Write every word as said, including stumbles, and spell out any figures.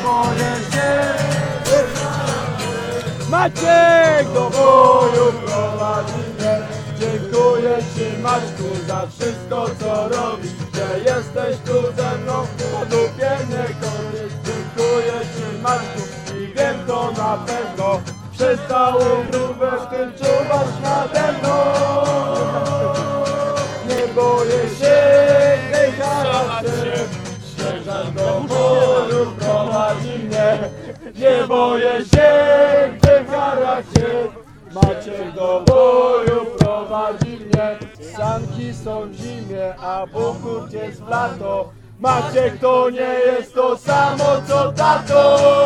boję się. Maciek do boju prowadzi mnie. Dziękuję Ci, Maćku, za wszystko, co robisz, że jesteś tu ze mną, po dupie nie chodzisz. Dziękuję Ci, Maćku, i wiem to na pewno, przez całą próbę Ty czuwasz nade mną. Nie boję się, tej charakter, świeżak do boju prowadzi mnie. Nie boję się, tej charakter, Maciek do boju prowadzi mnie. Sanki są w zimie, a buchut jest w lato. Maciek to nie jest to samo co tato.